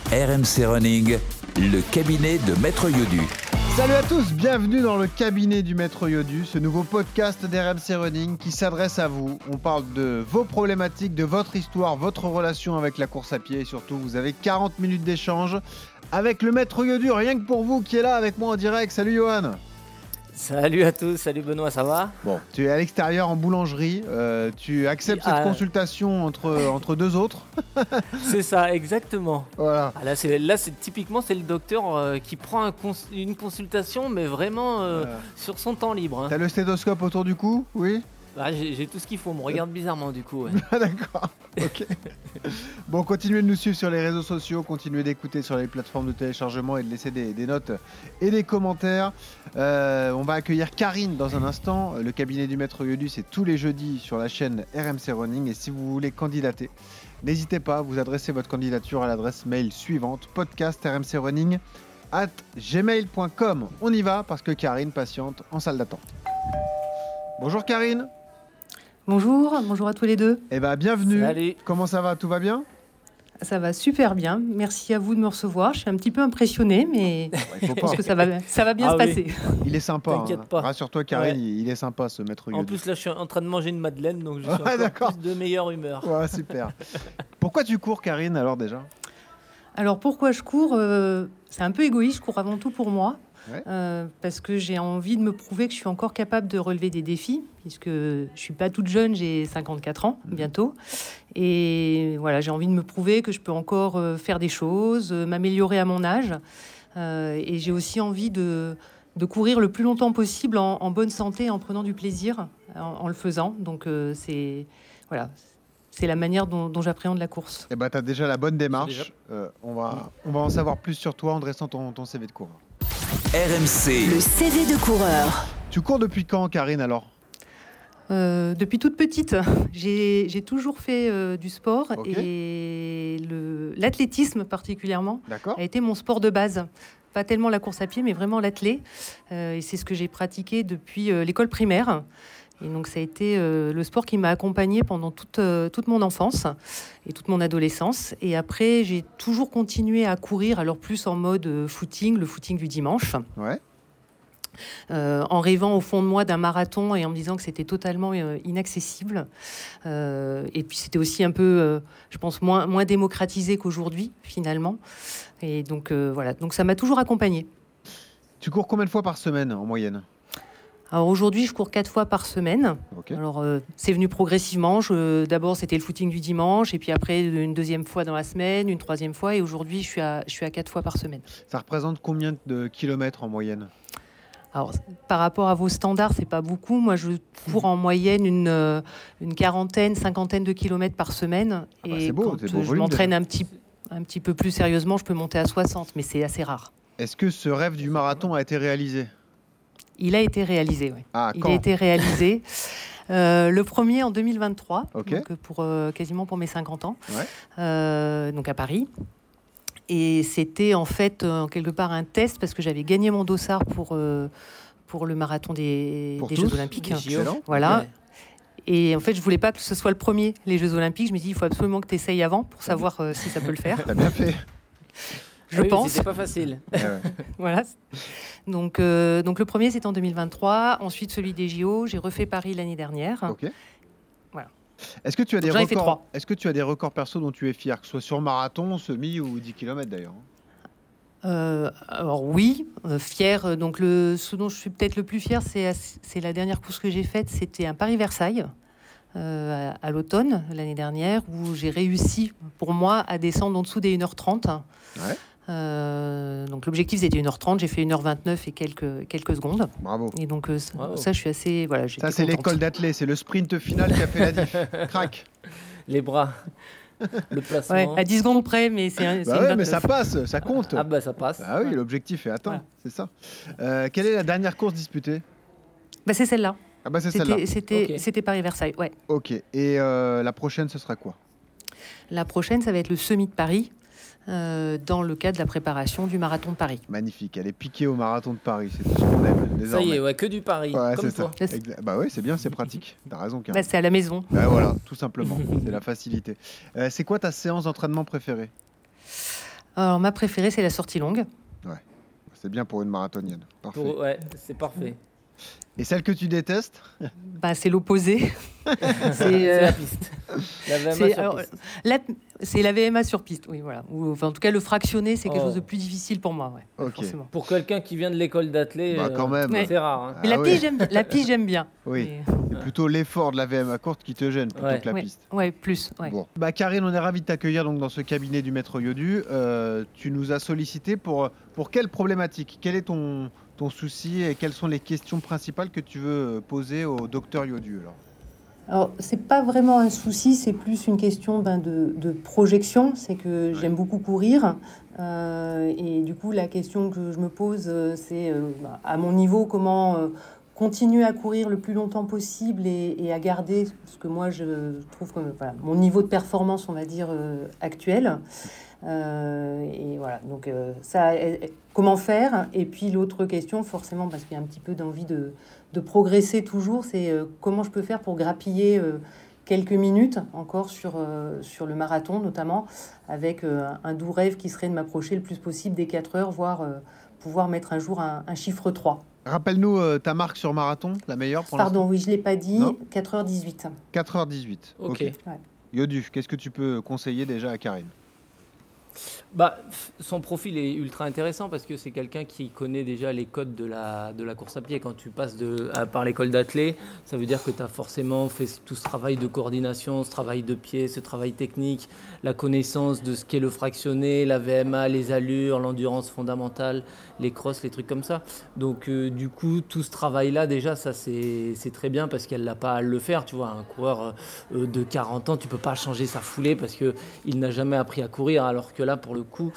RMC Running, le cabinet de Maître Yodu. Salut à tous, bienvenue dans le cabinet du Maître Yodu, ce nouveau podcast d'RMC Running qui s'adresse à vous. On parle de vos problématiques, de votre histoire, votre relation avec la course à pied et surtout vous avez 40 minutes d'échange avec le Maître Yodu, rien que pour vous qui est là avec moi en direct. Salut Johan. Salut à tous, salut Benoît, ça va ? Bon, tu es à l'extérieur en boulangerie, tu acceptes cette consultation entre deux autres. C'est ça, exactement. Voilà. Ah, là, c'est typiquement c'est le docteur qui prend une consultation, mais vraiment sur son temps libre. Hein. T'as le stéthoscope autour du cou, oui ? Ah, j'ai tout ce qu'il faut, on me regarde bizarrement du coup. Ouais. D'accord, ok. Bon, continuez de nous suivre sur les réseaux sociaux, continuez d'écouter sur les plateformes de téléchargement et de laisser des notes et des commentaires. On va accueillir Karine dans un instant. Le cabinet du Maître Yodu, c'est tous les jeudis sur la chaîne RMC Running. Et si vous voulez candidater, n'hésitez pas à vous adresser votre candidature à l'adresse mail suivante, podcast@rmcrunning@gmail.com. On y va parce que Karine patiente en salle d'attente. Bonjour Karine. Bonjour à tous les deux. Eh bien, bienvenue. Salut. Comment ça va ? Tout va bien ? Ça va super bien. Merci à vous de me recevoir. Je suis un petit peu impressionnée, mais je pense que ça va bien se passer. Il est sympa. T'inquiète pas. Rassure-toi, Karine, Ouais. il est sympa ce Maître Yodu. En plus, là, je suis en train de manger une madeleine, donc je suis encore d'accord. plus de meilleure humeur. Ouais, super. Pourquoi tu cours, Karine, alors déjà ? Alors pourquoi je cours C'est un peu égoïste. Je cours avant tout pour moi. Ouais. Parce que j'ai envie de me prouver que je suis encore capable de relever des défis, puisque je suis pas toute jeune, j'ai 54 ans bientôt. Et voilà, j'ai envie de me prouver que je peux encore faire des choses, m'améliorer à mon âge. Et j'ai aussi envie de courir le plus longtemps possible en bonne santé, en prenant du plaisir en le faisant. Donc c'est la manière dont j'appréhende la course. Eh ben, tu as déjà la bonne démarche. On va en savoir plus sur toi en dressant ton CV de coureur. RMC. Le CV de coureur. Tu cours depuis quand, Karine, alors ? Depuis toute petite, j'ai toujours fait du sport. Ok. Et l'athlétisme particulièrement D'accord. a été mon sport de base. Pas tellement la course à pied, mais vraiment l'athlé. Et c'est ce que j'ai pratiqué depuis l'école primaire. Et donc ça a été le sport qui m'a accompagnée pendant toute mon enfance et toute mon adolescence. Et après, j'ai toujours continué à courir, alors plus en mode footing, le footing du dimanche. Ouais. En rêvant au fond de moi d'un marathon et en me disant que c'était totalement inaccessible. Et puis c'était aussi un peu, je pense, moins démocratisé qu'aujourd'hui, finalement. Et donc voilà, donc ça m'a toujours accompagnée. Tu cours combien de fois par semaine, en moyenne ? Alors aujourd'hui, je cours 4 fois par semaine. Ok. Alors c'est venu progressivement. D'abord, c'était le footing du dimanche, et puis après une deuxième fois dans la semaine, une troisième fois, et aujourd'hui, je suis à 4 fois par semaine. Ça représente combien de kilomètres en moyenne ? Alors, par rapport à vos standards, c'est pas beaucoup. Moi, je cours en moyenne une quarantaine, cinquantaine de kilomètres par semaine. Ah bah, et c'est beau, quand c'est beau je volume, m'entraîne un petit peu plus sérieusement, je peux monter à 60, mais c'est assez rare. Est-ce que ce rêve du marathon a été réalisé ? Il a été réalisé, oui. Ah, Il quand ? a été réalisé. Le premier en 2023, Ok. donc quasiment pour mes 50 ans, Ouais. donc à Paris. Et c'était en fait quelque part un test parce que j'avais gagné mon dossard pour le marathon des Jeux Olympiques. Excellent. Voilà. Ouais. Et en fait, je voulais pas que ce soit le premier, les Jeux Olympiques. Je me dis, il faut absolument que tu essayes avant pour savoir si ça peut le faire. T'as bien fait. Je pense. C'était pas facile. Ouais, ouais. Voilà. Donc le premier, c'était en 2023. Ensuite, celui des JO. J'ai refait Paris l'année dernière. Ok. Voilà. Est-ce que tu as des Donc, j'en ai fait records 3. Est-ce que tu as des records perso dont tu es fier, que ce soit sur marathon, semi ou 10 km d'ailleurs ? Alors oui, fier. Donc ce dont je suis peut-être le plus fier, c'est la dernière course que j'ai faite. C'était un Paris-Versailles à l'automne l'année dernière, où j'ai réussi, pour moi, à descendre en dessous des 1h30. Ouais. Donc l'objectif c'était 1h30, j'ai fait 1h29 et quelques secondes. Bravo. Et donc Bravo. ça, je suis assez... Voilà, j'étais Ça, c'est contente. l'école d'athlète, c'est le sprint final qui a fait la diff. Crac. Les bras, le placement. Ouais, à 10 secondes près, mais c'est Bah une ouais, mais 29. ça passe, ça compte. Ah bah ça passe. Ah oui, l'objectif est atteint, Voilà. c'est ça. Quelle est la dernière course disputée ? Bah, c'est celle-là. Ah bah c'est celle-là. C'était Paris-Versailles, ouais. Ok. Et la prochaine, ce sera quoi ? La prochaine, ça va être le Semi de Paris, dans le cadre de la préparation du marathon de Paris. Magnifique. Elle est piquée au marathon de Paris. C'est tout ce qu'on aime Ça désormais. y est, ouais, que du pari, Ouais, comme c'est toi. ça. Bah oui, c'est bien, c'est pratique. T'as raison, Karine. Bah, c'est à la maison. Bah voilà, tout simplement. C'est la facilité. C'est quoi ta séance d'entraînement préférée ? Alors, ma préférée, c'est la sortie longue. Ouais, c'est bien pour une marathonienne. Parfait. Ouais, c'est parfait. Et celle que tu détestes? C'est l'opposé. C'est la piste. La VMA sur piste. C'est la VMA sur piste, oui, voilà. Ou, enfin, en tout cas, le fractionné, c'est quelque chose de plus difficile pour moi, forcément. Pour quelqu'un qui vient de l'école d'athlé, quand même. C'est rare. Hein. Mais la piste, j'aime bien. Oui, c'est plutôt l'effort de la VMA courte qui te gêne plutôt que la piste. Ouais, plus. Ouais. Bon. Karine, on est ravis de t'accueillir donc, dans ce cabinet du Maître Yodu. Tu nous as sollicité pour quelle problématique? Quel est ton souci et quelles sont les questions principales que tu veux poser au docteur Yodu Alors, c'est pas vraiment un souci, c'est plus une question de projection. C'est que j'aime beaucoup courir. Et du coup, la question que je me pose, c'est à mon niveau, comment continuer à courir le plus longtemps possible et à garder ce que moi, je trouve comme mon niveau de performance, on va dire, actuel. Et voilà, donc comment faire? Et puis l'autre question, forcément, parce qu'il y a un petit peu d'envie de progresser toujours, c'est comment je peux faire pour grappiller quelques minutes encore sur le marathon, notamment avec un doux rêve qui serait de m'approcher le plus possible des 4 heures, voire pouvoir mettre un jour un chiffre 3. Rappelle-nous ta marque sur marathon, la meilleure pour l'instant. Pardon, oui, je ne l'ai pas dit, 4h18. 4h18, ok. Ouais. Yodu, qu'est-ce que tu peux conseiller déjà à Karine? Son profil est ultra intéressant parce que c'est quelqu'un qui connaît déjà les codes de la course à pied. Quand tu passes par l'école d'athlé, ça veut dire que tu as forcément fait tout ce travail de coordination, ce travail de pied, ce travail technique, la connaissance de ce qu'est le fractionné, la VMA, les allures, l'endurance fondamentale, les crosses, les trucs comme ça. Donc du coup, tout ce travail-là, déjà, ça c'est très bien parce qu'elle n'a pas à le faire. Tu vois, un coureur de 40 ans, tu peux pas changer sa foulée parce qu'il n'a jamais appris à courir, alors que là, pour le coup,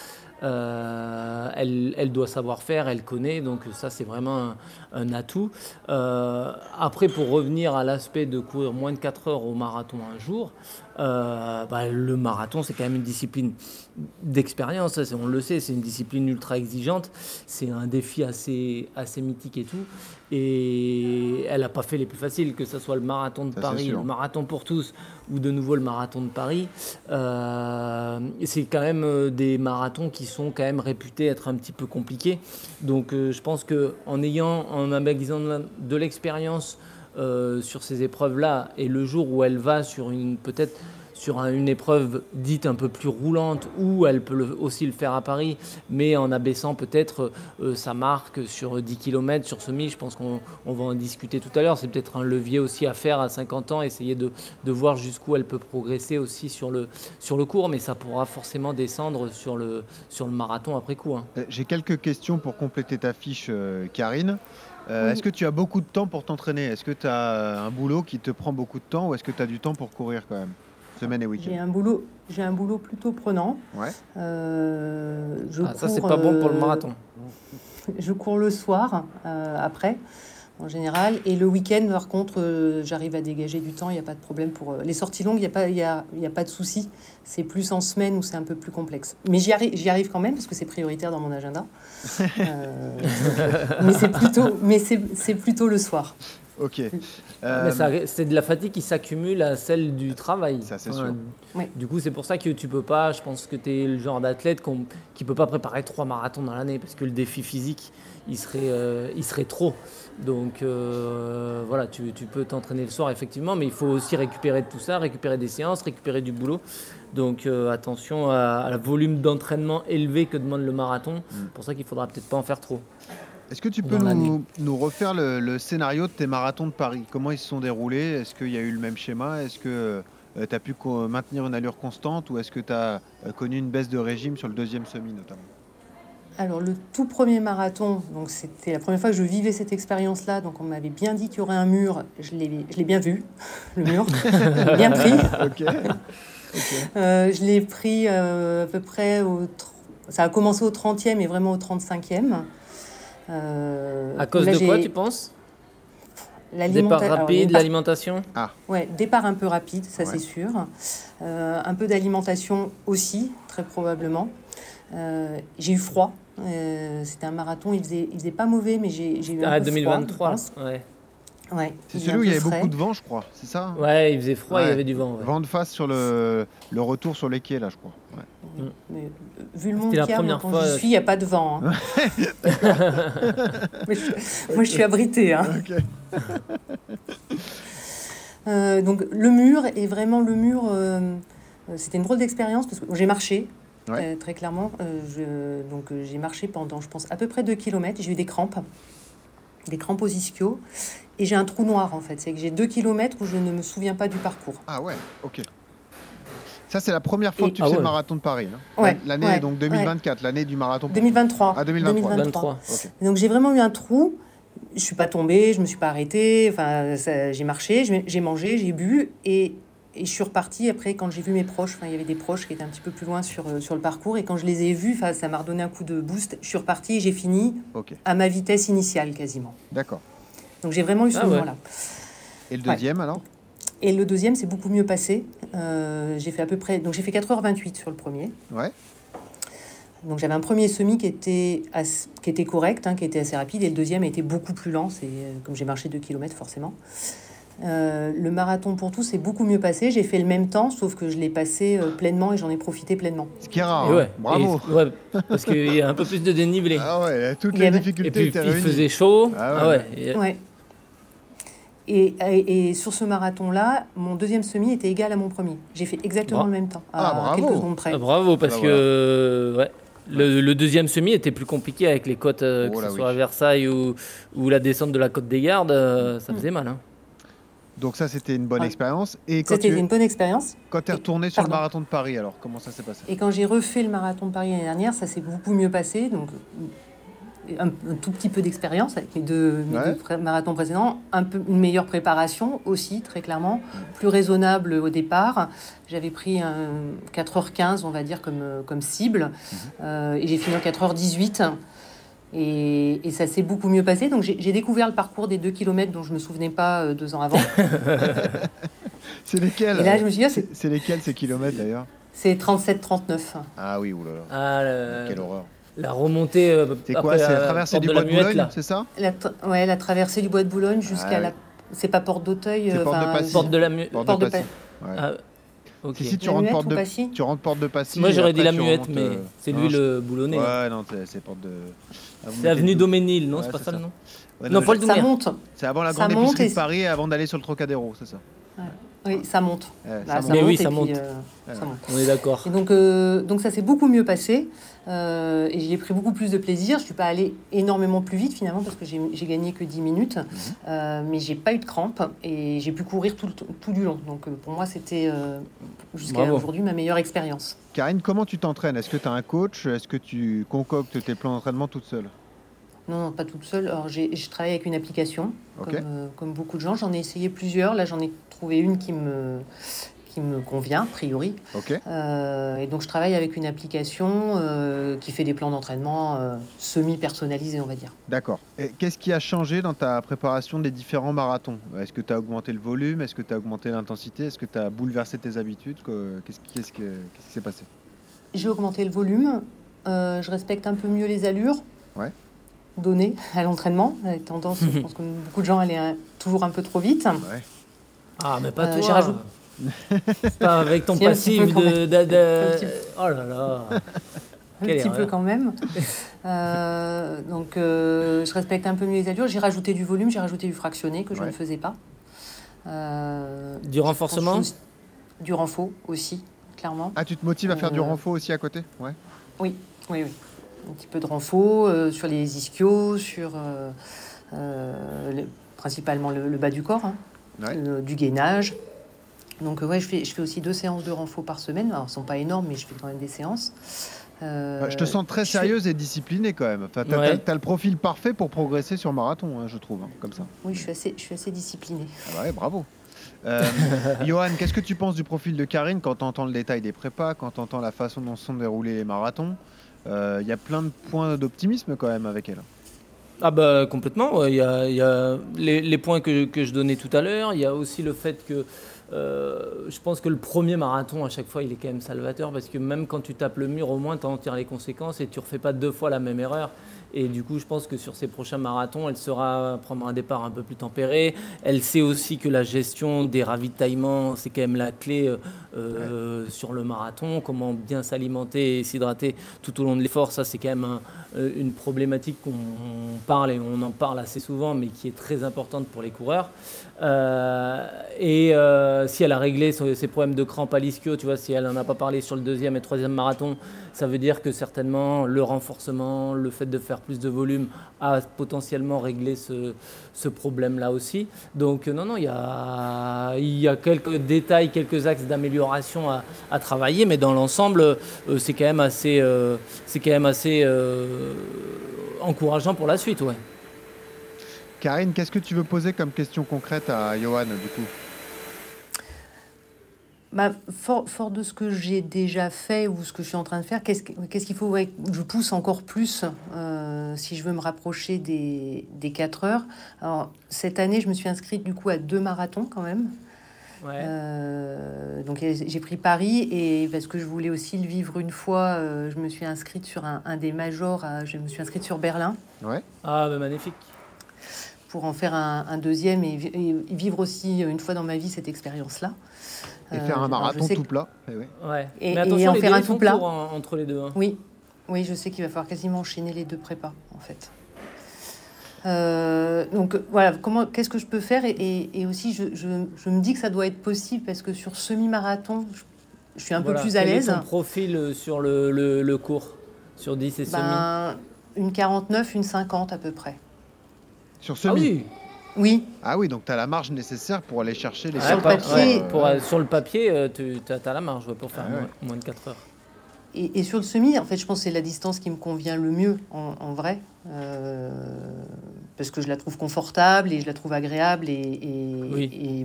elle doit savoir faire, elle connaît, donc ça c'est vraiment un atout. Après, pour revenir à l'aspect de courir moins de 4 heures au marathon un jour, le marathon c'est quand même une discipline d'expérience, on le sait, c'est une discipline ultra exigeante, c'est un défi assez mythique et tout, et elle n'a pas fait les plus faciles, que ce soit le marathon de Paris, le marathon pour tous ou de nouveau le marathon de Paris. C'est quand même des marathons qui sont quand même réputés être un petit peu compliqués, donc je pense qu'en amagasant de l'expérience sur ces épreuves-là, et le jour où elle va sur une épreuve dite un peu plus roulante, où elle peut aussi le faire à Paris, mais en abaissant peut-être sa marque sur 10 km, sur semi, je pense qu'on va en discuter tout à l'heure, c'est peut-être un levier aussi à faire à 50 ans, essayer de voir jusqu'où elle peut progresser aussi sur le court, mais ça pourra forcément descendre sur le marathon après coup. Hein. J'ai quelques questions pour compléter ta fiche, Karine. Est-ce que tu as beaucoup de temps pour t'entraîner? Est-ce que tu as un boulot qui te prend beaucoup de temps ou est-ce que tu as du temps pour courir quand même, semaine et week-end? J'ai un boulot plutôt prenant. Ouais. Ça, c'est pas bon pour le marathon. Je cours le soir après, en général. Et le week-end, par contre, j'arrive à dégager du temps. Il n'y a pas de problème pour les sorties longues. Il y a pas de souci. C'est plus en semaine où c'est un peu plus complexe. Mais j'y arrive quand même parce que c'est prioritaire dans mon agenda. Mais c'est plutôt le soir. Ok. Mais c'est de la fatigue qui s'accumule à celle du travail. Ça, c'est sûr. Ouais. Du coup, c'est pour ça que tu peux pas. Je pense que tu es le genre d'athlète qui peut pas préparer 3 marathons dans l'année parce que le défi physique, il serait trop. Donc voilà, tu peux t'entraîner le soir effectivement, mais il faut aussi récupérer de tout ça, récupérer des séances, récupérer du boulot. Donc attention à la volume d'entraînement élevé que demande le marathon. C'est pour ça qu'il faudra peut-être pas en faire trop. Est-ce que tu peux nous refaire le scénario de tes marathons de Paris? Comment ils se sont déroulés? Est-ce qu'il y a eu le même schéma? Est-ce que tu as pu maintenir une allure constante ou est-ce que tu as connu une baisse de régime sur le deuxième semi notamment? Alors le tout premier marathon, donc c'était la première fois que je vivais cette expérience-là, donc on m'avait bien dit qu'il y aurait un mur, je l'ai bien vu, le mur, je l'ai bien pris. Okay. Je l'ai pris à peu près ça a commencé au 30e et vraiment au 35e. À cause de quoi, tu penses? Départ rapide, l'alimentation? Ouais, départ un peu rapide, ça c'est sûr. Un peu d'alimentation aussi, très probablement. J'ai eu froid. C'était un marathon, il faisait pas mauvais, mais j'ai eu un peu 2023, froid. Ouais. C'est celui où il y avait beaucoup de vent, je crois, c'est ça? Ouais, il faisait froid, il y avait du vent. Ouais. Vent de face sur le retour sur les quais, là, je crois. Ouais. Mais vu le monde C'était la qu'il y a, moi, première quand fois. j'y suis, il n'y a pas de vent. Hein. Moi, je suis abritée. Hein. Ok. Donc le mur est vraiment le mur. C'était une drôle d'expérience parce que j'ai marché. Ouais. Très clairement, j'ai marché pendant, je pense, à peu près 2 kilomètres. J'ai eu des crampes aux ischios, et j'ai un trou noir en fait. C'est que j'ai 2 kilomètres où je ne me souviens pas du parcours. Ah ouais, ok. Ça, c'est la première fois que tu Ah fais le ouais. marathon de Paris. Hein. Ouais, L'année ouais, donc 2024, l'année du marathon. 2023. Ah, 2023. 23. Ok. Donc j'ai vraiment eu un trou. Je suis pas tombée, je me suis pas arrêtée. Enfin, j'ai marché, j'ai mangé, j'ai bu, et je suis repartie après quand j'ai vu mes proches. Enfin, il y avait des proches qui étaient un petit peu plus loin sur le parcours, et quand je les ai vus, enfin, ça m'a redonné un coup de boost. Je suis repartie et j'ai fini Ok. à ma vitesse initiale quasiment. D'accord. Donc j'ai vraiment eu ce Ah ouais. moment-là. Et le deuxième alors? Et le deuxième, c'est beaucoup mieux passé. J'ai fait à peu près, donc j'ai fait 4h28 sur le premier. Ouais. Donc j'avais un premier semi qui était correct, hein, qui était assez rapide, et le deuxième a été beaucoup plus lent. C'est comme j'ai marché 2 km forcément. Le marathon pour tous c'est beaucoup mieux passé. J'ai fait le même temps, sauf que je l'ai passé pleinement et j'en ai profité pleinement. Ce qui est rare. Et Hein. ouais. Bravo. Et- ouais, parce qu'il y a un peu plus de dénivelé. Ah ouais, toutes Il y les avait- Et difficultés puis étaient il réunies. faisait chaud. Ah Ah ouais. ouais. Et- Ouais. Et sur ce marathon-là, mon deuxième semi était égal à mon premier. J'ai fait exactement le même temps, à bravo. quelques secondes près. Ah, bravo, parce Bah, que ouais, le deuxième semi était plus compliqué avec les côtes, que Oh là ce oui. soit à Versailles ou la descente de la côte des Gardes, ça faisait mal. Hein. Donc ça, c'était une bonne Ouais. expérience. Et quand C'était tu une bonne expérience. quand es retourné sur le Pardon. marathon de Paris, alors comment ça s'est passé? Et quand j'ai refait le marathon de Paris l'année dernière, ça s'est beaucoup mieux passé. Donc, un tout petit peu d'expérience avec mes deux marathons précédents, une meilleure préparation aussi, très clairement, plus raisonnable au départ. J'avais pris 4h15, on va dire, comme cible, et j'ai fini en 4h18. Et ça s'est beaucoup mieux passé. Donc j'ai découvert le parcours des 2 km dont je ne me souvenais pas 2 ans avant. C'est lesquels? Et là, je me suis dit, ah, C'est lesquels ces kilomètres d'ailleurs? c'est 37-39. Ah oui, oulala. Ah, Quelle horreur. la remontée. C'est quoi? C'est la traversée du bois de Boulogne, c'est ça? La traversée du bois de Boulogne jusqu'à Ah, la... oui. C'est pas Porte d'Auteuil. C'est Porte de Passy. Porte de la Muette. Porte Porte de de Passy. Passy. Ouais. Ah, ok. Si tu La rentres Muette porte ou de Passy Porte de Passy. Moi et j'aurais après, dit la tu Muette, remontes, mais c'est non, lui le boulonnais. hein. Ouais, non, c'est porte de. Ah, vous C'est avenue mettez le- Doménil, non? Ouais, C'est pas c'est ça ça. le nom? Ouais, Non, mais Paul Ça Doumer. monte. c'est avant la ça grande monte épicerie et- de Paris, avant d'aller sur le Trocadéro, c'est ça? Oui, ça monte. Ouais, Là, ça Mais monte. oui, et ça puis, monte. ça monte. On est d'accord. Et donc ça s'est beaucoup mieux passé. Et j'y ai pris beaucoup plus de plaisir. Je ne suis pas allée énormément plus vite finalement parce que j'ai gagné que 10 minutes. Mais j'ai pas eu de crampes et j'ai pu courir tout du long. Donc pour moi, c'était jusqu'à Bravo. aujourd'hui ma meilleure expérience. Karine, comment tu t'entraînes? Est-ce que tu as un coach? Est-ce que tu concoctes tes plans d'entraînement toute seule? Non, pas toute seule. Alors, je travaille avec une application, Ok. comme beaucoup de gens. J'en ai essayé plusieurs. Là, j'en ai trouvé une qui me convient, a priori. Ok. Et donc, je travaille avec une application qui fait des plans d'entraînement semi-personnalisés, on va dire. D'accord. Et qu'est-ce qui a changé dans ta préparation des différents marathons? Est-ce que tu as augmenté le volume? Est-ce que tu as augmenté l'intensité? Est-ce que tu as bouleversé tes habitudes? Qu'est-ce qui s'est passé? J'ai augmenté le volume. Je respecte un peu mieux les allures Ouais. données à l'entraînement. La tendance, je pense que beaucoup de gens allaient toujours un peu trop vite. Ouais. Ah, mais pas J'ai toi. rajouté- Pas avec ton Si, un petit passif peu quand même. Un petit peu. Oh là là. Un Quelle petit peu erreur. quand même. Donc, je respecte un peu mieux les allures. J'ai rajouté du volume, j'ai rajouté du fractionné que je Ouais. ne faisais pas. Du renforcement? Je pense du renfort aussi, clairement. Ah, tu te motives à faire du Euh, renfort aussi à côté? Ouais. Oui. Un petit peu de renfort sur les ischios, sur principalement le bas du corps, hein, Ouais. du gainage. Donc, ouais, je fais aussi 2 séances de renfort par semaine. Alors, elles ne sont pas énormes, mais je fais quand même des séances. Je te sens très je fais- sérieuse et disciplinée quand même. Enfin, t'as, Ouais. t'as le profil parfait pour progresser sur marathon, hein, je trouve, hein, comme ça. Oui, je suis assez disciplinée. Ah bah ouais, bravo. Johan, qu'est-ce que tu penses du profil de Karine quand tu entends le détail des prépas, quand tu entends la façon dont sont déroulés les marathons? Il y a plein de points d'optimisme quand même avec elle. Ah bah complètement, ouais. Il y a les points que je donnais tout à l'heure. Il y a aussi le fait que je pense que le premier marathon, à chaque fois, il est quand même salvateur parce que même quand tu tapes le mur, au moins, tu en tires les conséquences et tu ne refais pas 2 fois la même erreur. Et du coup, je pense que sur ces prochains marathons, elle saura prendre un départ un peu plus tempéré. Elle sait aussi que la gestion des ravitaillements, c'est quand même la clé sur le marathon. Comment bien s'alimenter et s'hydrater tout au long de l'effort, ça, c'est quand même une problématique qu'on parle et on en parle assez souvent, mais qui est très importante pour les coureurs. Si elle a réglé ses problèmes de crampes à l'ischio, tu vois, si elle n'en a pas parlé sur le 2e et 3e marathon, ça veut dire que certainement le renforcement, le fait de faire plus de volume a potentiellement réglé ce problème-là aussi. Donc non, il y a quelques détails, quelques axes d'amélioration à travailler, mais dans l'ensemble, c'est quand même assez encourageant pour la suite, ouais. Karine, qu'est-ce que tu veux poser comme question concrète à Johan, du coup? Fort de ce que j'ai déjà fait ou ce que je suis en train de faire, qu'est-ce qu'il faut que je pousse encore plus si je veux me rapprocher des 4 heures. Alors, cette année, je me suis inscrite du coup à 2 marathons quand même. Ouais. Donc j'ai pris Paris et parce que je voulais aussi le vivre une fois, je me suis inscrite sur un des majors, je me suis inscrite sur Berlin. Ouais. Ah, bah, magnifique. Pour en faire un deuxième et vivre aussi une fois dans ma vie cette expérience-là. Et faire un marathon tout plat. Ouais. Et Mais attention, en faire un tout plat. Entre les deux. Hein. Oui, je sais qu'il va falloir quasiment enchaîner les 2 prépas, en fait. Donc voilà, qu'est-ce que je peux faire et aussi je me dis que ça doit être possible parce que sur semi-marathon, je suis un peu plus à l'aise. Quel est ton profil sur le cours, sur 10 et semi? Une 49, une 50 à peu près. Sur semi? Ah oui. Oui. Ah oui, donc tu as la marge nécessaire pour aller chercher les... Sur le papier, sur le papier, tu as la marge pour faire moins de 4 heures. Et sur le semi, en fait, je pense que c'est la distance qui me convient le mieux, en vrai. Parce que je la trouve confortable et je la trouve agréable et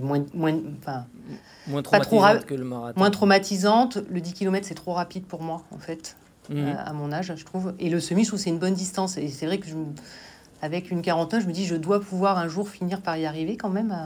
moins traumatisante que le marathon. Moins traumatisante. Le 10 km, c'est trop rapide pour moi, en fait, à mon âge, je trouve. Et le semi, je trouve que c'est une bonne distance. Et c'est vrai que avec une 49, je me dis, je dois pouvoir un jour finir par y arriver quand même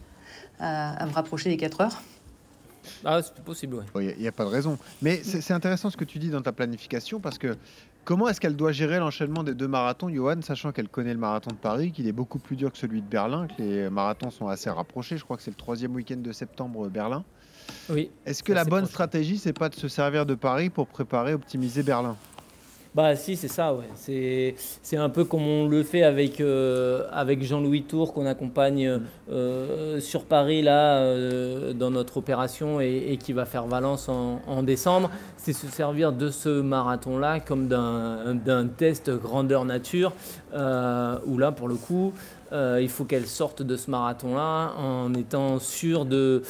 à me rapprocher des 4 heures. Ah, c'est possible, oui. Il n'y a pas de raison. Mais c'est intéressant ce que tu dis dans ta planification parce que comment est-ce qu'elle doit gérer l'enchaînement des 2 marathons, Johan, sachant qu'elle connaît le marathon de Paris, qu'il est beaucoup plus dur que celui de Berlin, que les marathons sont assez rapprochés. Je crois que c'est le 3e week-end de septembre, Berlin. Oui. Est-ce que la bonne stratégie, c'est pas de se servir de Paris pour préparer, optimiser Berlin? Bah si, c'est ça, ouais. C'est un peu comme on le fait avec Jean-Louis Tour qu'on accompagne sur Paris là dans notre opération et qui va faire Valence en décembre. C'est se servir de ce marathon-là comme d'un test grandeur nature où là pour le coup il faut qu'elle sorte de ce marathon-là en étant sûre de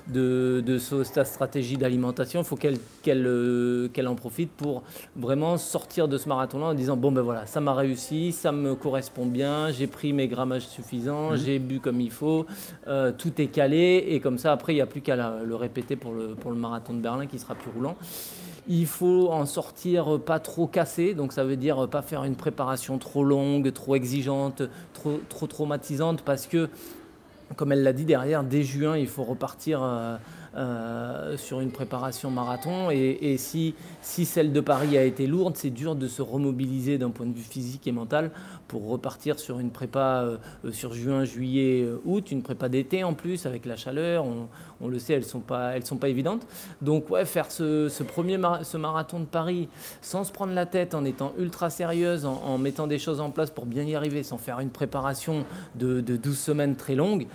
sa stratégie d'alimentation. Il faut qu'elle en profite pour vraiment sortir de ce marathon-là en disant bon ben voilà, ça m'a réussi, ça me correspond bien, j'ai pris mes grammages suffisants, j'ai bu comme il faut, tout est calé et comme ça après il n'y a plus qu'à le répéter pour le marathon de Berlin qui sera plus roulant. Il faut en sortir pas trop cassé, donc ça veut dire pas faire une préparation trop longue, trop exigeante, trop traumatisante, parce que, comme elle l'a dit derrière, dès juin, il faut repartir sur une préparation marathon. Et si celle de Paris a été lourde, c'est dur de se remobiliser d'un point de vue physique et mental pour repartir sur une prépa sur juin, juillet, août, une prépa d'été en plus avec la chaleur. On le sait, elles sont pas évidentes. Donc ouais, faire ce marathon de Paris sans se prendre la tête, en étant ultra sérieuse, en mettant des choses en place pour bien y arriver, sans faire une préparation de 12 semaines très longue,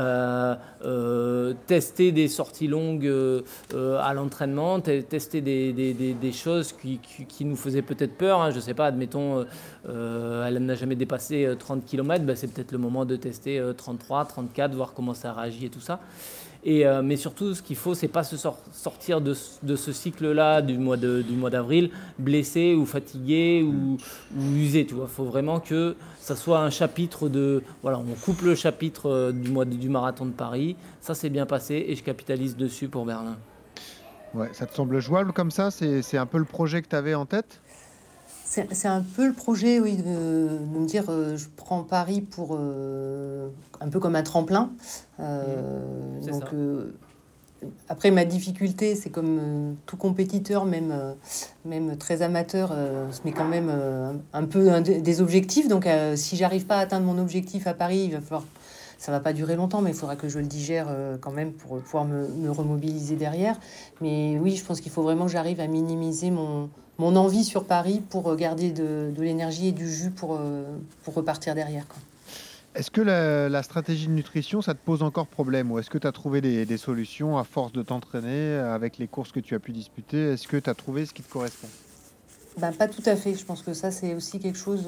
tester des sorties longues à l'entraînement, tester des choses qui nous faisaient peut-être peur. Hein. Je sais pas, admettons, elle n'a jamais dépassé 30 km, c'est peut-être le moment de tester 33, 34, voir comment ça réagit et tout ça. Mais surtout, ce qu'il faut, c'est pas se sortir de ce cycle-là du mois d'avril blessé ou fatigué ou usé. Il faut vraiment que ça soit un chapitre on coupe le chapitre du marathon de Paris. Ça s'est bien passé et je capitalise dessus pour Berlin. Ouais, ça te semble jouable comme ça? C'est un peu le projet que tu avais en tête? C'est un peu le projet, oui, de me dire je prends Paris pour un peu comme un tremplin. après, ma difficulté, c'est comme tout compétiteur, même très amateur, se met quand même un peu des objectifs. Donc, si j'arrive pas à atteindre mon objectif à Paris, il va falloir... Ça va pas durer longtemps, mais il faudra que je le digère quand même pour pouvoir me remobiliser derrière. Mais oui, je pense qu'il faut vraiment que j'arrive à minimiser mon envie sur Paris pour garder de l'énergie et du jus pour repartir derrière, quoi. Est-ce que la stratégie de nutrition, ça te pose encore problème ou est-ce que tu as trouvé des solutions à force de t'entraîner avec les courses que tu as pu disputer? Est-ce que tu as trouvé ce qui te correspond? Ben, pas tout à fait. Je pense que ça, c'est aussi quelque chose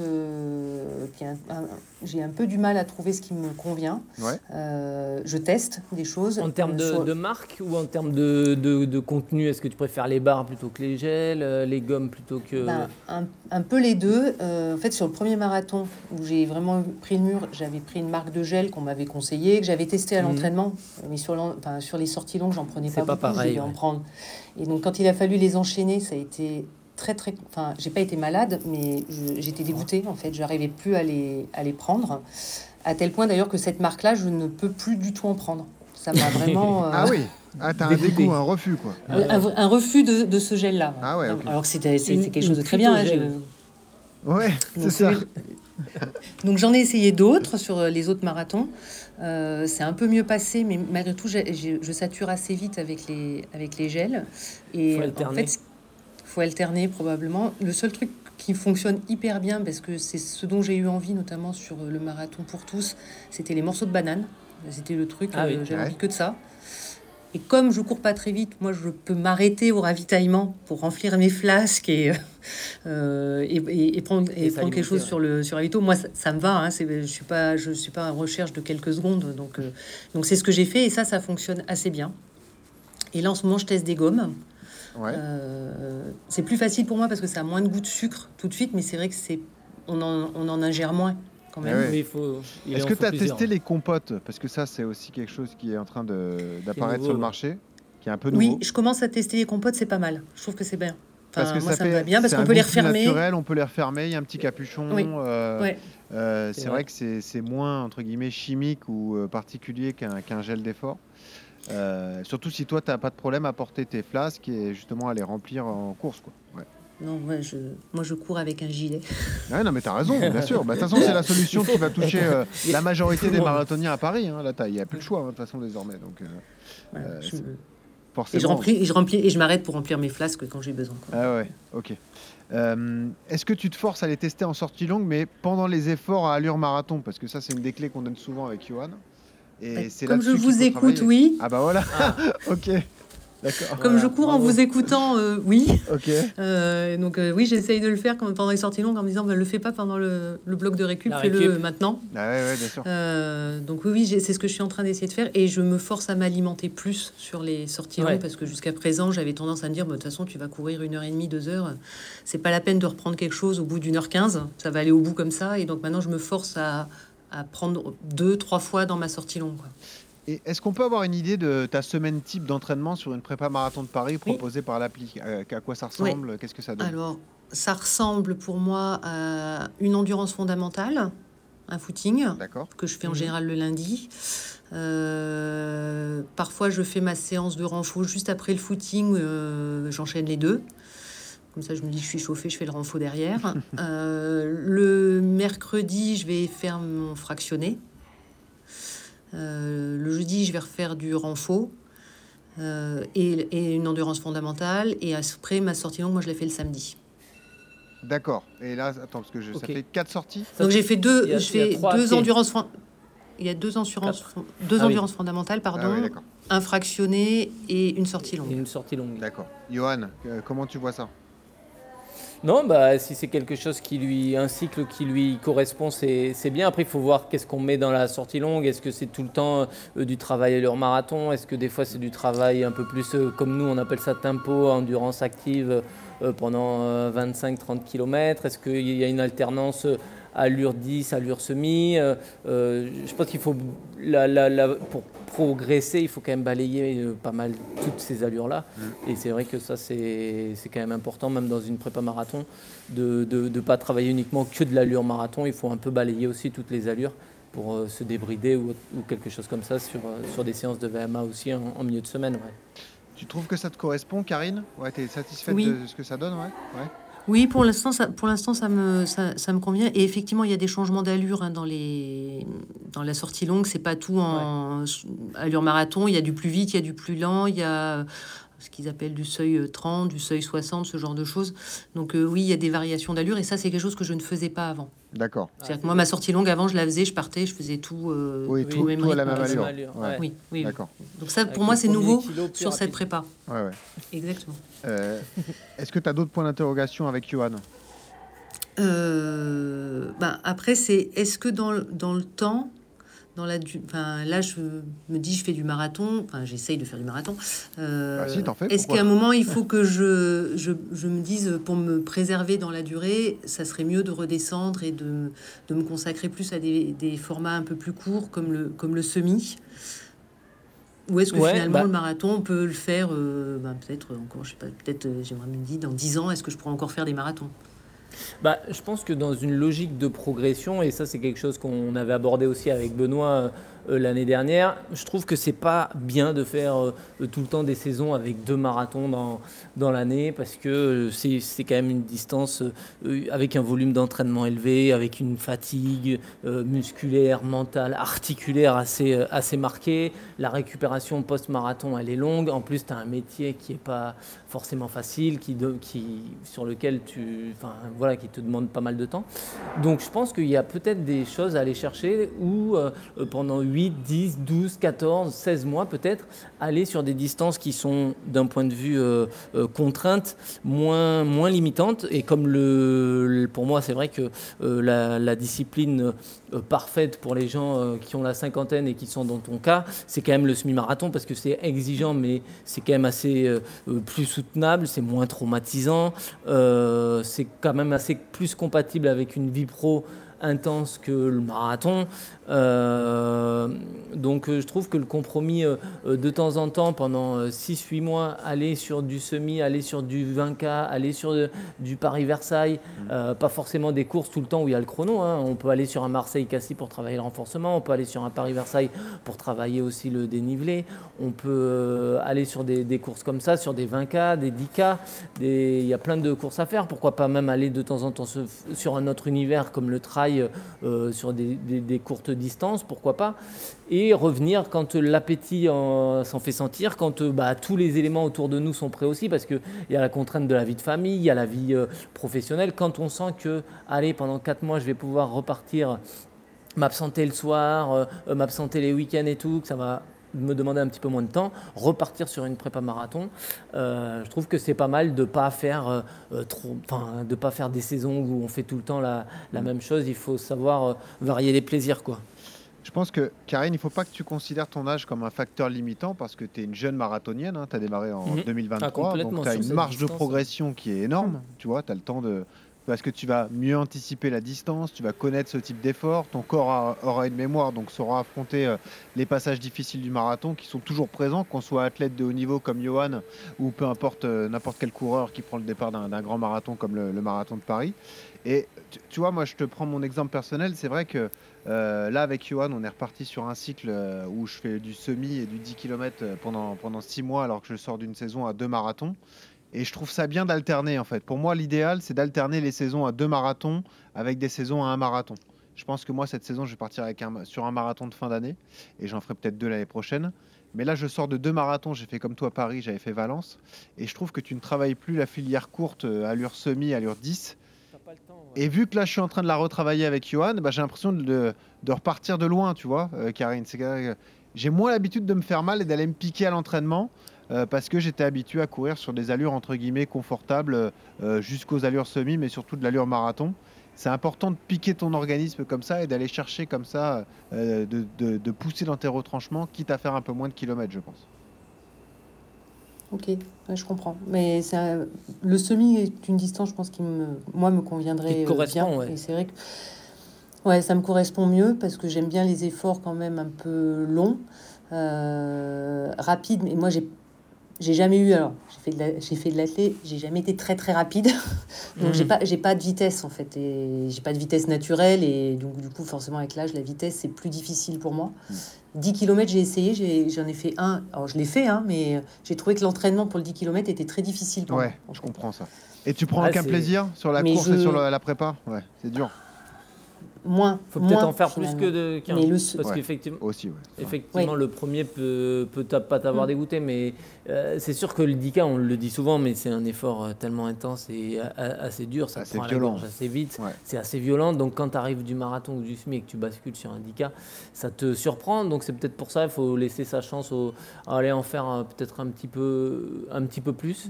j'ai un peu du mal à trouver ce qui me convient. Ouais. Je teste des choses. En termes de marque ou en termes de contenu, est-ce que tu préfères les barres plutôt que les gels, les gommes plutôt que... Un peu les deux. En fait, sur le premier marathon où j'ai vraiment pris le mur, j'avais pris une marque de gel qu'on m'avait conseillé, que j'avais testé à l'entraînement. Mais sur les sorties longues, j'en prenais pas beaucoup. Pareil, je devais en prendre. Et donc, quand il a fallu les enchaîner, ça a été... Enfin, j'ai pas été malade, mais j'étais dégoûtée, en fait. J'arrivais plus à les prendre. À tel point, d'ailleurs, que cette marque-là, je ne peux plus du tout en prendre. Ça m'a vraiment... Ah oui, t'as un dégoût, un refus, quoi. Un refus de ce gel-là. Ah ouais, ok. Alors que c'est quelque chose de très bien. Ouais, c'est ça. Donc j'en ai essayé d'autres sur les autres marathons. C'est un peu mieux passé, mais malgré tout, je sature assez vite avec les gels. Et en fait, faut alterner probablement. Le seul truc qui fonctionne hyper bien, parce que c'est ce dont j'ai eu envie, notamment sur le marathon pour tous, c'était les morceaux de banane. C'était le truc, j'avais envie que de ça. Et comme je cours pas très vite, moi je peux m'arrêter au ravitaillement pour remplir mes flasques et prendre quelque chose sur le ravito. Moi ça me va, hein, je suis pas en recherche de quelques secondes, donc c'est ce que j'ai fait et ça fonctionne assez bien. Et là en ce moment je teste des gommes. Ouais. C'est plus facile pour moi parce que ça a moins de goût de sucre tout de suite, mais c'est vrai que on en ingère moins quand même. Ouais. Mais est-ce que tu as testé les compotes? Parce que ça, c'est aussi quelque chose qui est en train d'apparaître sur le marché, qui est un peu nouveau. Oui, je commence à tester les compotes, c'est pas mal. Je trouve que c'est bien. Parce que moi, ça me va bien c'est parce qu'on un peut les goût plus refermer. naturel, on peut les refermer, il y a un petit capuchon. Oui. C'est vrai que c'est moins, entre guillemets, chimique ou particulier qu'un gel d'effort. Surtout si toi, tu n'as pas de problème à porter tes flasques et justement à les remplir en course, quoi. Ouais. Non, moi je cours avec un gilet. Ouais, non, mais tu as raison, bien sûr. De toute façon, c'est la solution qui va toucher la majorité des marathoniens à Paris. Hein. Là, il n'y a plus de choix, de toute façon, désormais. Donc, forcément. Et je remplis et je m'arrête pour remplir mes flasques quand j'ai besoin, quoi. Ah ouais, ok. Est-ce que tu te forces à les tester en sortie longue, mais pendant les efforts à allure marathon? Parce que ça, c'est une des clés qu'on donne souvent avec Johan. Et c'est comme je là-dessus qu'il vous faut écoute, travailler. oui. Ah bah voilà, ok. D'accord. Comme je cours en vous écoutant, oui. Ok. Donc oui, j'essaye de le faire pendant les sorties longues en me disant, le fais pas pendant le bloc de récup, fais-le maintenant. Ah ouais, bien sûr. Donc oui, c'est ce que je suis en train d'essayer de faire et je me force à m'alimenter plus sur les sorties longues parce que jusqu'à présent, j'avais tendance à me dire, de toute façon, tu vas courir 1h30, 2 heures. C'est pas la peine de reprendre quelque chose au bout d'1h15. Ça va aller au bout comme ça. Et donc maintenant, je me force à prendre 2-3 fois dans ma sortie longue, quoi. Et est-ce qu'on peut avoir une idée de ta semaine type d'entraînement sur une prépa marathon de Paris proposée par l'appli? À quoi ça ressemble? Qu'est-ce que ça donne? Alors, ça ressemble pour moi à une endurance fondamentale, un footing, que je fais en général le lundi. Parfois, je fais ma séance de renfo juste après le footing, j'enchaîne les deux. Comme ça, je me dis, je suis chauffée, je fais le renfo derrière. Le mercredi, je vais faire mon fractionné. Le jeudi, je vais refaire du renfo et une endurance fondamentale. Et après, ma sortie longue, moi, je l'ai fait le samedi. D'accord. Et là, attends, parce que ça fait 4 sorties. Donc, j'ai fait deux endurances. Il y a deux endurances fondamentales, pardon. Ah ouais, un fractionné et une sortie longue. D'accord. Johan, comment tu vois ça? Non, si c'est quelque chose un cycle qui lui correspond, c'est bien. Après, il faut voir qu'est-ce qu'on met dans la sortie longue. Est-ce que c'est tout le temps du travail à l'heure marathon? Est-ce que des fois c'est du travail un peu plus, comme nous on appelle ça tempo, endurance active pendant 25-30 km? Est-ce qu'il y a une alternance allure 10, allure semi? Je pense qu'il faut, pour progresser, il faut quand même balayer pas mal toutes ces allures-là. Et c'est vrai que ça, c'est quand même important, même dans une prépa marathon, de ne pas travailler uniquement que de l'allure marathon. Il faut un peu balayer aussi toutes les allures pour se débrider ou quelque chose comme ça sur des séances de VMA aussi en milieu de semaine. Ouais. Tu trouves que ça te correspond, Karine? Ouais, tu es satisfaite Oui. de ce que ça donne? Ouais. Oui, pour l'instant, ça me convient. Et effectivement, il y a des changements d'allure dans la sortie longue. C'est pas tout en allure marathon. Il y a du plus vite, il y a du plus lent, il y a ce qu'ils appellent du seuil 30, du seuil 60, ce genre de choses. Donc oui, il y a des variations d'allure. Et ça, c'est quelque chose que je ne faisais pas avant. D'accord. C'est-à-dire que moi, ma sortie longue, avant, je la faisais, je partais, je faisais tout tout au même à la rythme. même allure. Ouais. Oui. D'accord. Donc ça, Avec pour moi, le c'est premier nouveau kilo plus sur cette rapide. prépa. Ouais. Exactement. Est-ce que tu as d'autres points d'interrogation avec Johan? Après, c'est est-ce que dans le temps, là, je me dis, je fais du marathon, j'essaye de faire du marathon. Si, t'en fais, Est-ce pourquoi qu'à un moment, il faut que je me dise, pour me préserver dans la durée, ça serait mieux de redescendre et de me consacrer plus à des formats un peu plus courts, comme le semi? Ou est-ce que finalement, le marathon, on peut le faire, peut-être encore, je sais pas, peut-être, j'aimerais me dire, dans 10 ans, est-ce que je pourrais encore faire des marathons? Je pense que dans une logique de progression, et ça c'est quelque chose qu'on avait abordé aussi avec Benoît l'année dernière, je trouve que c'est pas bien de faire tout le temps des saisons avec 2 marathons dans l'année, parce que c'est quand même une distance avec un volume d'entraînement élevé, avec une fatigue musculaire, mentale, articulaire assez marquée. La récupération post-marathon, elle est longue. En plus, tu as un métier qui n'est pas forcément facile, sur lequel qui te demande pas mal de temps. Donc je pense qu'il y a peut-être des choses à aller chercher où pendant 8, 10, 12, 14, 16 mois peut-être, aller sur des distances qui sont d'un point de vue contrainte moins limitantes. Et comme pour moi c'est vrai que la discipline parfaite pour les gens qui ont la cinquantaine et qui sont dans ton cas, c'est quand même le semi-marathon, parce que c'est exigeant mais c'est quand même assez plus soutenable, c'est moins traumatisant, c'est quand même assez plus compatible avec une vie pro intense que le marathon. Donc je trouve que le compromis de temps en temps, pendant 6-8 mois, aller sur du semi, aller sur du 20K, aller sur du Paris-Versailles, pas forcément des courses tout le temps où il y a le chrono, hein. On peut aller sur un Marseille-Cassis pour travailler le renforcement, on peut aller sur un Paris-Versailles pour travailler aussi le dénivelé, on peut aller sur des courses comme ça, sur des 20K, des 10K, il y a plein de courses à faire. Pourquoi pas même aller de temps en temps sur un autre univers comme le trail, sur des courtes distances, pourquoi pas, et revenir quand l'appétit s'en fait sentir, quand tous les éléments autour de nous sont prêts aussi, parce qu'il y a la contrainte de la vie de famille, il y a la vie professionnelle. Quand on sent que, allez, pendant 4 mois, je vais pouvoir repartir, m'absenter le soir, m'absenter les week-ends et tout, que ça va me demander un petit peu moins de temps, repartir sur une prépa marathon, je trouve que c'est pas mal de pas faire de pas faire des saisons où on fait tout le temps la même chose. Il faut savoir varier les plaisirs, quoi. Je pense que, Karine, il ne faut pas que tu considères ton âge comme un facteur limitant, parce que tu es une jeune marathonienne, hein, tu as démarré en 2023, donc tu as une marge de progression qui est énorme, tu vois, tu as le temps parce que tu vas mieux anticiper la distance, tu vas connaître ce type d'effort, ton corps aura une mémoire, donc saura affronter les passages difficiles du marathon qui sont toujours présents, qu'on soit athlète de haut niveau comme Johan ou peu importe n'importe quel coureur qui prend le départ d'un grand marathon comme le marathon de Paris. Et tu vois, moi je te prends mon exemple personnel, c'est vrai que là avec Johan on est reparti sur un cycle où je fais du semi et du 10 km pendant 6 mois, alors que je sors d'une saison à 2 marathons. Et je trouve ça bien d'alterner en fait. Pour moi, l'idéal, c'est d'alterner les saisons à 2 marathons avec des saisons à 1 marathon. Je pense que moi, cette saison, je vais partir sur un marathon de fin d'année et j'en ferai peut-être 2 l'année prochaine. Mais là, je sors de 2 marathons. J'ai fait comme toi Paris, j'avais fait Valence. Et je trouve que tu ne travailles plus la filière courte, allure semi, allure 10. Pas le temps, ouais. Et vu que là, je suis en train de la retravailler avec Johan, j'ai l'impression de repartir de loin, tu vois, Karine. J'ai moins l'habitude de me faire mal et d'aller me piquer à l'entraînement. Parce que j'étais habitué à courir sur des allures entre guillemets confortables jusqu'aux allures semi, mais surtout de l'allure marathon. C'est important de piquer ton organisme comme ça et d'aller chercher comme ça, de pousser dans tes retranchements, quitte à faire un peu moins de kilomètres, je pense. Ok, ouais, je comprends. Mais le semi est une distance, je pense, qui me conviendrait bien. Ouais. Et c'est vrai que ça me correspond mieux parce que j'aime bien les efforts quand même un peu longs, rapides. Mais moi, j'ai j'ai jamais eu. Alors, j'ai fait de l'athlé, j'ai jamais été très très rapide. Donc, j'ai pas de vitesse en fait. Et j'ai pas de vitesse naturelle. Et donc, du coup, forcément, avec l'âge, la vitesse, c'est plus difficile pour moi. 10 km, j'ai essayé, j'en ai fait un. Alors, je l'ai fait, hein, mais j'ai trouvé que l'entraînement pour le 10 km était très difficile pour moi. Ouais, je comprends ça. Et tu prends aucun plaisir sur la course et sur la prépa? Ouais, c'est dur. Moins. Faut peut-être en faire finalement. plus qu'un. Parce qu'effectivement, aussi, effectivement, le premier peut pas t'avoir dégoûté, mais c'est sûr que le 10K, on le dit souvent, mais c'est un effort tellement intense et assez dur, ça te prend à la gorge assez vite, c'est assez violent. Donc quand tu arrives du marathon ou du semi et que tu bascules sur un 10K, ça te surprend. Donc c'est peut-être pour ça qu'il faut laisser sa chance à aller en faire peut-être un petit peu plus.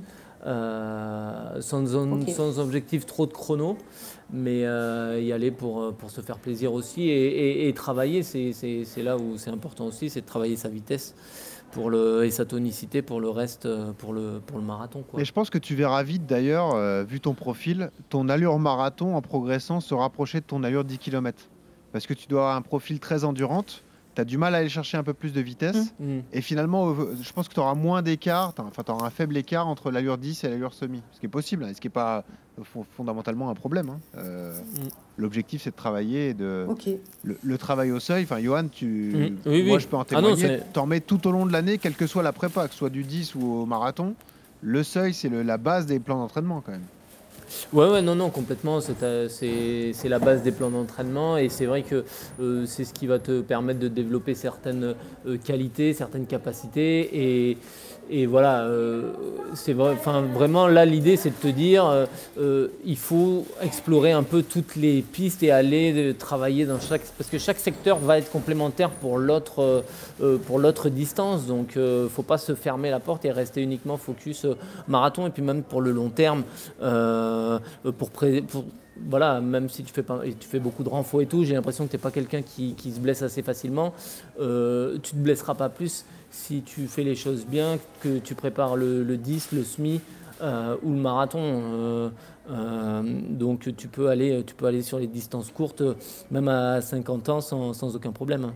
Sans objectif trop de chrono, mais y aller pour se faire plaisir aussi et travailler, c'est là où c'est important aussi, c'est de travailler sa vitesse et sa tonicité pour le reste, pour le marathon, quoi. Et je pense que tu verras vite d'ailleurs, vu ton profil, ton allure marathon en progressant se rapprocher de ton allure 10 km. Parce que tu dois avoir un profil très endurante, tu as du mal à aller chercher un peu plus de vitesse. Et finalement, je pense que tu auras moins d'écart, tu auras un faible écart entre l'allure 10 et l'allure semi. Ce qui est possible, hein, ce qui n'est pas fondamentalement un problème. Hein. L'objectif, c'est de travailler. Le travail au seuil, Johan, moi je peux en témoigner, tu en mets tout au long de l'année, quelle que soit la prépa, que ce soit du 10 ou au marathon. Le seuil, c'est la base des plans d'entraînement quand même. Ouais, non, complètement. C'est la base des plans d'entraînement et c'est vrai que c'est ce qui va te permettre de développer certaines qualités, certaines capacités et voilà. C'est vrai. Vraiment, là, l'idée, c'est de te dire, il faut explorer un peu toutes les pistes et aller travailler parce que chaque secteur va être complémentaire pour l'autre distance. Donc, faut pas se fermer la porte et rester uniquement focus marathon et puis même pour le long terme. Voilà, même si tu fais beaucoup de renfort et tout, j'ai l'impression que tu n'es pas quelqu'un qui se blesse assez facilement. Tu ne te blesseras pas plus si tu fais les choses bien, que tu prépares le 10, le semi ou le marathon. Donc tu peux aller sur les distances courtes, même à 50 ans, sans aucun problème.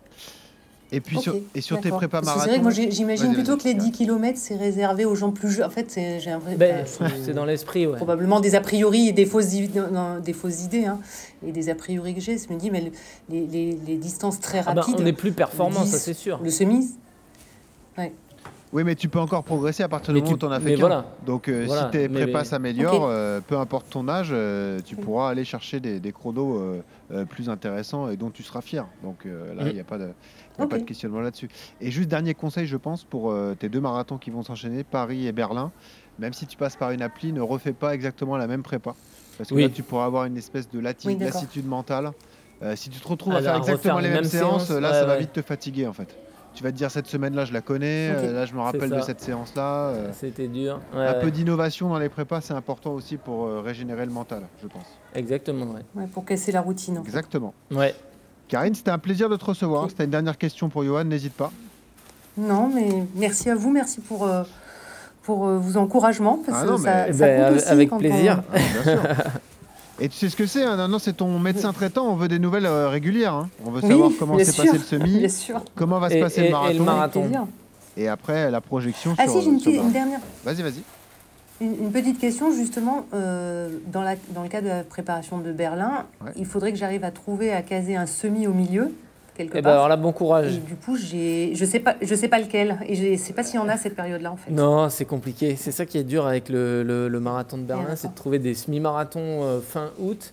Et puis sur tes prépas marathon. C'est vrai que moi j'imagine plutôt que les 10 km c'est réservé aux gens plus jeunes. En fait, j'ai l'impression c'est dans l'esprit, ouais. Probablement des a priori et des fausses idées, hein, et des a priori que j'ai. Je me dis, mais les distances très rapides. On est plus performant, 10, ça c'est sûr. Le semi. Ouais. Oui, mais tu peux encore progresser à partir du moment où tu en as fait qu'un. Voilà. Donc, si tes prépas s'améliorent, peu importe ton âge, tu pourras aller chercher des chronos plus intéressants et dont tu seras fier. Donc là, il n'y a pas de questionnement là-dessus. Et juste dernier conseil, je pense, pour tes 2 marathons qui vont s'enchaîner, Paris et Berlin. Même si tu passes par une appli, ne refais pas exactement la même prépa. Parce que là, tu pourras avoir une espèce de lassitude mentale. Si tu te retrouves à faire exactement les mêmes séances, là, ça va vite te fatiguer, en fait. Tu vas te dire, cette semaine-là, je la connais. Là, je me rappelle de cette séance-là. C'était dur. Un peu d'innovation dans les prépas, c'est important aussi pour régénérer le mental, je pense. Exactement, ouais, pour casser la routine. Exactement. Ouais. Karine, c'était un plaisir de te recevoir. Si tu as une dernière question pour Johan, n'hésite pas. Non, mais merci à vous. Merci pour vos encouragements. Parce que ça compte aussi avec plaisir. Bien sûr. Et tu sais ce que c'est, hein? Non, c'est ton médecin traitant, on veut des nouvelles régulières. Hein. On veut savoir comment s'est passé le semi, comment va se passer le marathon. Et après, la projection sur... j'ai une dernière. Vas-y. Une petite question, justement. Dans le cas de la préparation de Berlin, il faudrait que j'arrive à caser un semi au milieu, quelque part. Alors là, bon courage. Et du coup, je sais pas lequel. Et je sais pas s'il y en a cette période-là, en fait. Non, c'est compliqué. C'est ça qui est dur avec le marathon de Berlin, c'est de trouver des semi-marathons fin août.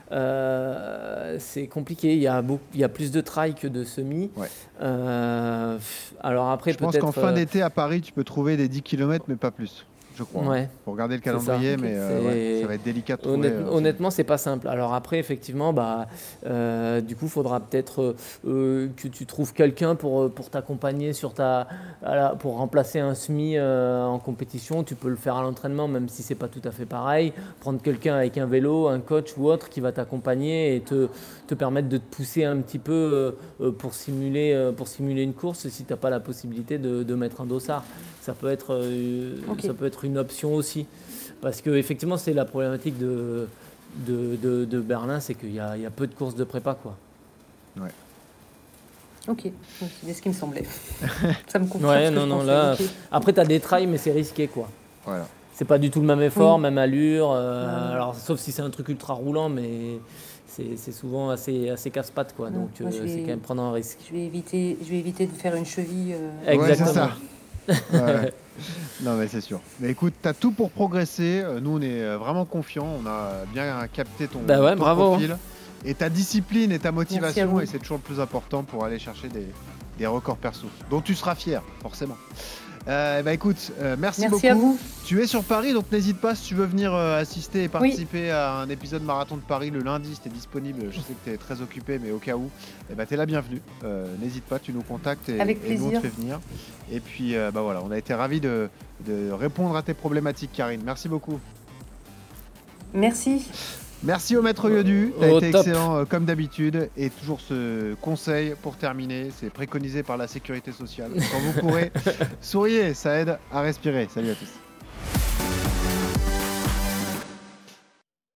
C'est compliqué. Il y a plus de trail que de semi. Ouais. Alors après, je pense qu'en fin d'été à Paris, tu peux trouver des 10 km, mais pas plus. Je crois. Ouais. Pour regarder le calendrier, mais ça va être délicat de trouver. Honnêtement, c'est pas simple. Alors après, effectivement, du coup, il faudra peut-être que tu trouves quelqu'un pour t'accompagner pour remplacer un semi en compétition. Tu peux le faire à l'entraînement, même si c'est pas tout à fait pareil. Prendre quelqu'un avec un vélo, un coach ou autre qui va t'accompagner et te permettre de te pousser un petit peu pour simuler une course si tu n'as pas la possibilité de mettre un dossard. Ça peut être une option aussi. Parce qu'effectivement, c'est la problématique de Berlin, c'est qu'il y a peu de courses de prépa, quoi. Ouais. Ok, donc, c'est ce qui me semblait. Ça me confirme. Ouais, ce que je non, pensais. là. Ok. Après, tu as des trails, mais c'est risqué, quoi. Voilà. C'est pas du tout le même effort, Oui. même allure. Ouais. Alors, sauf si c'est un truc ultra roulant, mais c'est souvent assez casse-pattes, quoi. Non, Donc, moi, je vais- c'est quand même prendre un risque. Je vais éviter de faire une cheville. Exactement. Ouais, c'est ça. Ouais. Non, mais c'est sûr. Mais écoute, tu as tout pour progresser. Nous, on est vraiment confiants. On a bien capté ton, Bah ouais, ton bravo. profil. Et ta discipline et ta Merci à motivation, vous. et c'est toujours le plus important pour aller chercher des records perso, dont tu seras fier, forcément. Écoute, merci beaucoup. Merci à vous. Tu es sur Paris, donc n'hésite pas si tu veux venir assister et participer à un épisode marathon de Paris le lundi, si tu es disponible. Je sais que tu es très occupé, mais au cas où, tu es la bienvenue. N'hésite pas, tu nous contactes et Avec nous on te plaisir. fait venir. Et puis voilà, on a été ravis de répondre à tes problématiques, Karine. Merci beaucoup. Merci. Merci au maître Yodu, tu as Au été top. excellent comme d'habitude. Et toujours ce conseil pour terminer, c'est préconisé par la sécurité sociale. Quand vous courez, souriez, ça aide à respirer. Salut à tous.